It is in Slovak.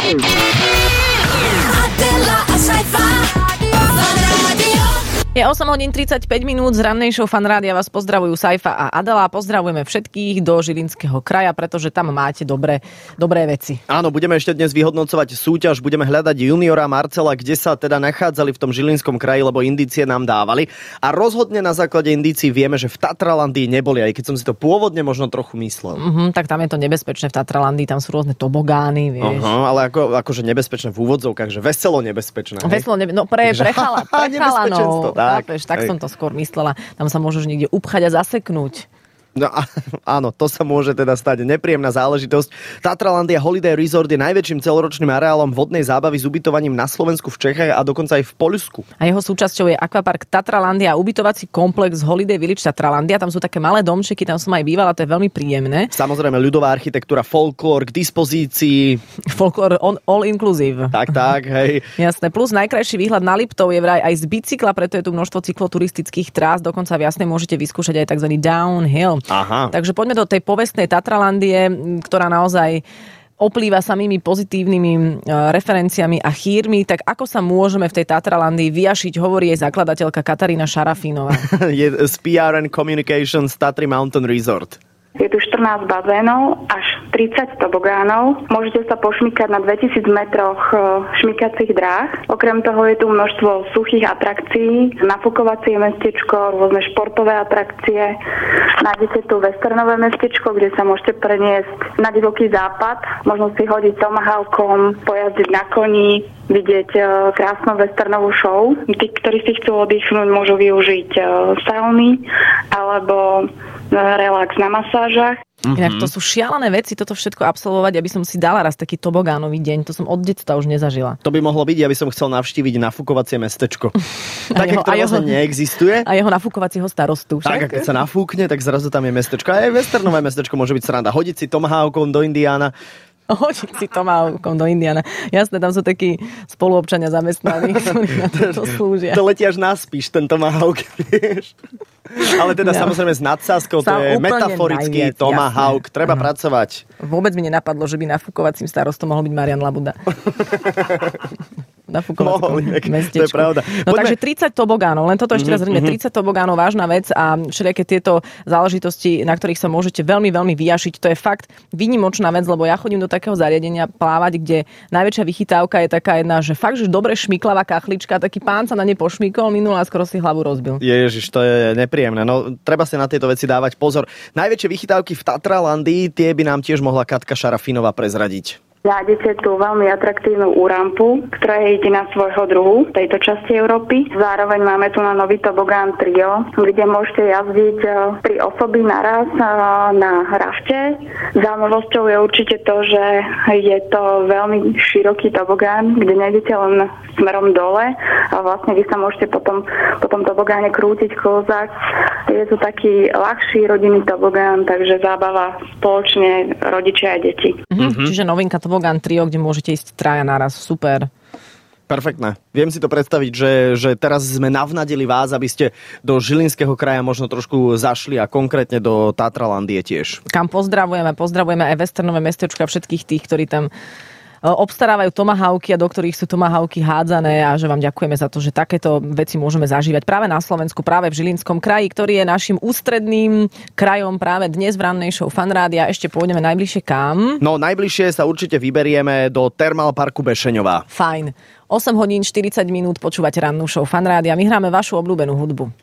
Adela a Saifa. Je 8 hodín 35 minút, z rannej show Fan Rádia vás pozdravujú Saifa a Adela. Pozdravujeme všetkých do Žilinského kraja, pretože tam máte dobré veci. Áno, budeme ešte dnes vyhodnocovať súťaž, budeme hľadať juniora Marcela, kde sa teda nachádzali v tom Žilinskom kraji, lebo indície nám dávali. A rozhodne na základe indícií vieme, že v Tatralandii neboli, aj keď som si to pôvodne možno trochu myslel. Tak tam je to nebezpečné v Tatralandii, tam sú rôzne tobogány, vieš. Ale akože nebezpečné v úvodzovkách, že veselo nebezpečné. Pre chalanov. Tak som to skôr myslela. Tam sa môžeš niekde upchať a zaseknúť. No áno, to sa môže teda stať. Nepríjemná záležitosť. Tatralandia Holiday Resort je najväčším celoročným areálom vodnej zábavy s ubytovaním na Slovensku, v Čechách a dokonca aj v Poľsku. A jeho súčasťou je akvapark Tatralandia a ubytovací komplex Holiday Village Tatralandia. Tam sú také malé domčeky, tam som aj bývala, to je veľmi príjemné. Samozrejme ľudová architektúra, folklór k dispozícii. Folklór all inclusive. Tak, hej. Jasné. Plus najkrajší výhľad na Liptov je vraj aj z bicykla, preto je tu množstvo cykloturistických trás, dokonca v Jasnej môžete vyskúšať aj tzv. Downhill. Aha. Takže poďme do tej povestnej Tatralandie, ktorá naozaj oplýva samými pozitívnymi referenciami a chýrmi. Tak ako sa môžeme v tej Tatralandii vyjašiť, hovorí jej zakladateľka Katarína Šarafínová. Je z PRN Communications Tatry Mountain Resort. Je tu 14 bazénov, až 30 tobogánov. Môžete sa pošmykať na 2000 metroch šmykacích dráh. Okrem toho je tu množstvo suchých atrakcií, nafúkovacie mestečko, rôzne športové atrakcie. Nájdete tu westernové mestečko, kde sa môžete preniesť na divoký západ. Možno si hodiť tomahawkom, pojazdiť na koni, vidieť krásnu westernovú show. Tí, ktorí si chcú oddychnúť, môžu využiť sauny alebo relax na masážach. Inak to sú šialené veci, toto všetko absolvovať, aby som si dala raz taký tobogánový deň. To som od detstva už nezažila. To by mohlo byť, ja by som chcel navštíviť nafúkovacie mestečko. Také, ktoré vlastne neexistuje. A jeho nafúkovacieho starostu. Tak, a keď sa nafúkne, tak zrazu tam je mestečko. A aj westernové mestečko môže byť sranda. Hodiť si tomahawkom do Indiána. Hodiť si tomahawkom do Indiana. Jasné, tam sú takí spoluobčania zamestnaní, ktorí na to slúžia. To letí až naspíš, ten tomahawk, vieš. Ale teda samozrejme s nadsázkou, to je metaforický tomahawk. Treba pracovať. Vôbec mi nenapadlo, že by nafúkovacím starostom mohol byť Marian Labuda. To je pravda. No takže 30 tobogánov, len toto ešte raz zrejme, 30 tobogánov, vážna vec a všelijaké tieto záležitosti, na ktorých sa môžete veľmi, veľmi vyjašiť. To je fakt výnimočná vec, lebo ja chodím do takého zariadenia plávať, kde najväčšia vychytávka je taká jedna, že fakt, že dobre šmyklavá kachlička, taký pán sa na ne pošmykol, minul a skoro si hlavu rozbil. Ježiš, to je nepríjemné. No, treba si na tieto veci dávať pozor. Najväčšie vychytávky v Tatralandii, tie by nám tiež mohla Katka Šarafínová prezradiť. Nájdete tu veľmi atraktívnu úrampu, ktorá je jediná svojho druhu v tejto časti Európy. Zároveň máme tu na nový tobogán Trio, kde môžete jazdiť 3 osoby naraz na rafte. Zaujímavosťou je určite to, že je to veľmi široký tobogán, kde nejdete len smerom dole a vlastne vy sa môžete po tom tobogáne krútiť, klzať. Je to taký ľahší rodinný tobogán, takže zábava spoločne rodičia a deti. Čiže novinka tobogán Trio, kde môžete ísť traja naraz. Super. Perfektné. Viem si to predstaviť, že teraz sme navnadili vás, aby ste do Žilinského kraja možno trošku zašli a konkrétne do Tatralandie tiež. Kam pozdravujeme aj westernové mestečka, všetkých tých, ktorí tam obstarávajú tomahawky a do ktorých sú tomahawky hádzané a že vám ďakujeme za to, že takéto veci môžeme zažívať práve na Slovensku, práve v Žilinskom kraji, ktorý je našim ústredným krajom práve dnes v rannej show Fan Rádia. Ešte pôjdeme najbližšie kam? No najbližšie sa určite vyberieme do Thermalparku Bešeňová. Fajn. 8 hodín 40 minút počúvate rannú show Fan Rádia. My hráme vašu obľúbenú hudbu.